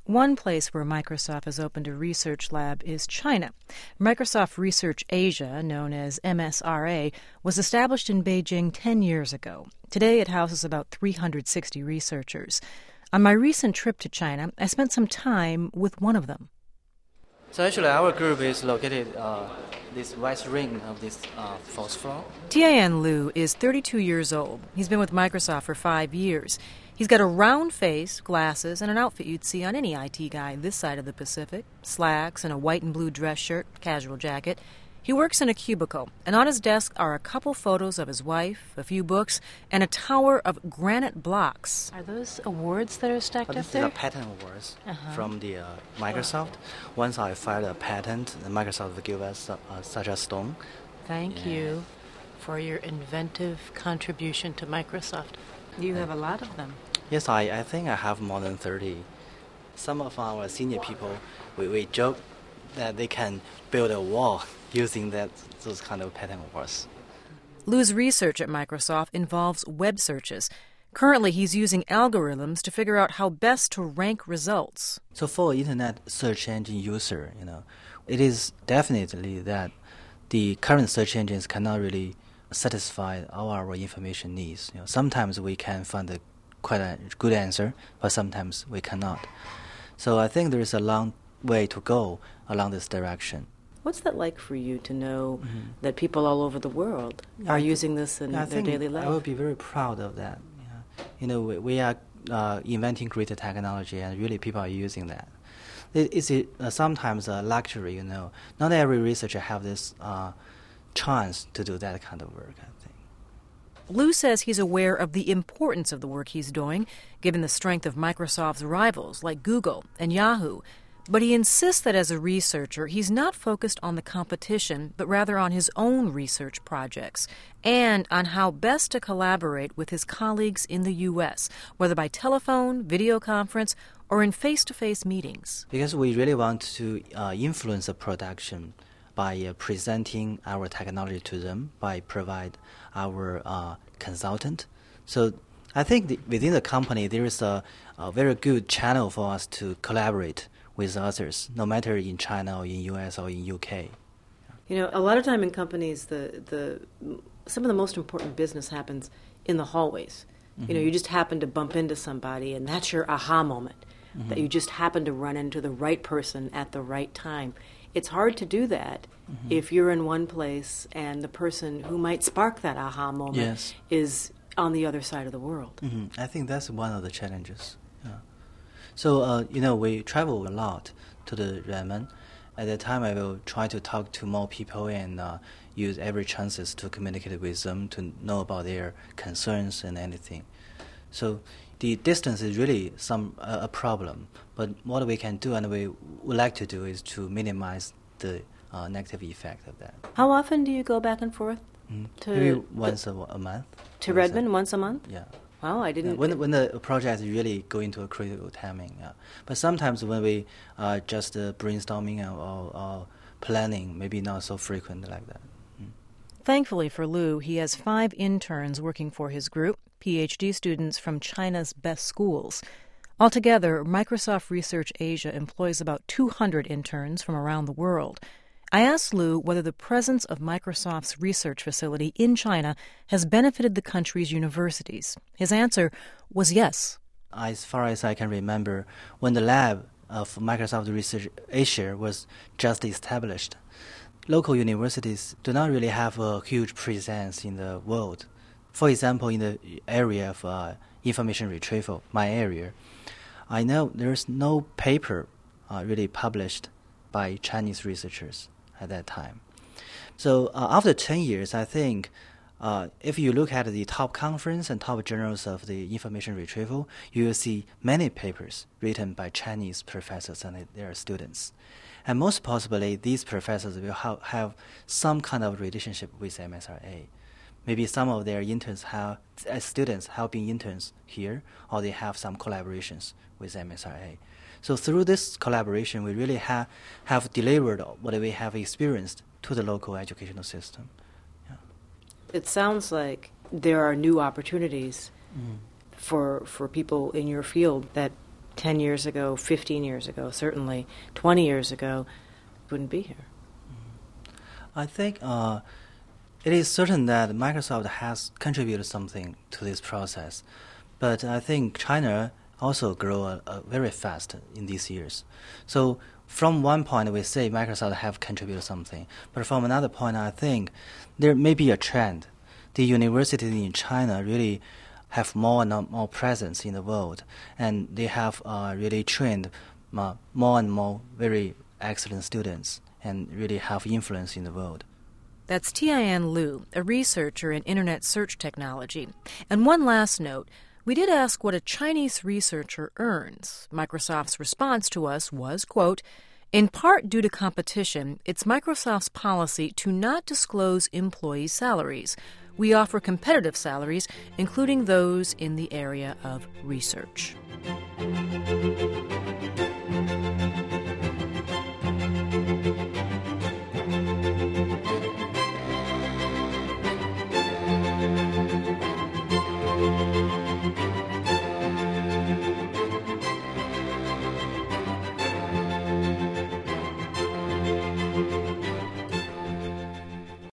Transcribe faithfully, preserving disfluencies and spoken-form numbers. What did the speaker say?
One place where Microsoft has opened a research lab is China. Microsoft Research Asia, known as M S R A, was established in Beijing ten years ago. Today it houses about three hundred sixty researchers. On my recent trip to China, I spent some time with one of them. So actually our group is located uh, this west ring of this uh, fourth floor. Tian Liu is thirty-two years old. He's been with Microsoft for five years. He's got a round face, glasses, and an outfit you'd see on any I T guy this side of the Pacific. Slacks and a white and blue dress shirt, casual jacket. He works in a cubicle, and on his desk are a couple photos of his wife, a few books, and a tower of granite blocks. Are those awards that are stacked oh, up there? These are patent awards uh-huh. from the uh, Microsoft. Once I filed a patent, Microsoft will give us uh, such a stone. Thank yeah. you for your inventive contribution to Microsoft. You have a lot of them. Yes, I, I think I have more than thirty. Some of our senior people, we, we joke that they can build a wall using that those kind of patent awards. Liu's research at Microsoft involves web searches. Currently, he's using algorithms to figure out how best to rank results. So for internet search engine user, you know, it is definitely that the current search engines cannot really satisfy all our information needs. You know, sometimes we can find a quite a good answer, but sometimes we cannot. So I think there is a long way to go along this direction. What's that like for you to know mm-hmm. that people all over the world yeah, are using this in yeah, their daily life? I would be very proud of that. Yeah. You know, we, we are uh, inventing greater technology, and really people are using that. It is it, uh, sometimes a luxury, you know. Not every researcher have this uh, chance to do that kind of work, I think. Liu says he's aware of the importance of the work he's doing, given the strength of Microsoft's rivals like Google and Yahoo. But he insists that as a researcher, he's not focused on the competition, but rather on his own research projects and on how best to collaborate with his colleagues in the U S, whether by telephone, video conference, or in face-to-face meetings. Because we really want to uh, influence the production by uh, presenting our technology to them, by provide our uh, consultant. So I think the, within the company, there is a, a very good channel for us to collaborate with others, no matter in China or in U S or in U K. You know, a lot of time in companies, the the some of the most important business happens in the hallways. Mm-hmm. You know, you just happen to bump into somebody, and that's your aha moment, mm-hmm. that you just happen to run into the right person at the right time. It's hard to do that mm-hmm. if you're in one place and the person who might spark that aha moment yes. is on the other side of the world. Mm-hmm. I think that's one of the challenges. Yeah. So, uh, you know, we travel a lot to the Renmin. At that time, I will try to talk to more people and uh, use every chances to communicate with them, to know about their concerns and anything. So the distance is really some uh, a problem. But what we can do and we would like to do is to minimize the uh, negative effect of that. How often do you go back and forth? Mm-hmm. To Maybe once a, a month. To Redmond, once a month? Yeah. Wow, I didn't... Yeah, when, when the project is really going to a critical timing. Yeah. But sometimes when we uh, just uh, brainstorming or, or planning, maybe not so frequent like that. Mm. Thankfully for Liu, he has five interns working for his group, P H D students from China's best schools. Altogether, Microsoft Research Asia employs about two hundred interns from around the world. I asked Liu whether the presence of Microsoft's research facility in China has benefited the country's universities. His answer was yes. As far as I can remember, when the lab of Microsoft Research Asia was just established, local universities do not really have a huge presence in the world. For example, in the area of uh, information retrieval, my area, I know there's no paper uh, really published by Chinese researchers at that time. So uh, after ten years, I think uh, if you look at the top conference and top journals of the information retrieval, you will see many papers written by Chinese professors and their students. And most possibly, these professors will ha- have some kind of relationship with M S R A. Maybe some of their interns have, as students helping interns here, or they have some collaborations with M S R A. So through this collaboration, we really ha- have delivered what we have experienced to the local educational system. Yeah. It sounds like there are new opportunities mm. for for people in your field that ten years ago, fifteen years ago, certainly twenty years ago, wouldn't be here. I think uh, it is certain that Microsoft has contributed something to this process, but I think China also grew uh, uh, very fast in these years. So from one point we say Microsoft have contributed something, but from another point I think there may be a trend. The universities in China really have more and more presence in the world, and they have uh, really trained uh, more and more very excellent students and really have influence in the world. That's Tian Liu, a researcher in internet search technology. And one last note, we did ask what a Chinese researcher earns. Microsoft's response to us was, quote, in part due to competition, it's Microsoft's policy to not disclose employee salaries. We offer competitive salaries, including those in the area of research.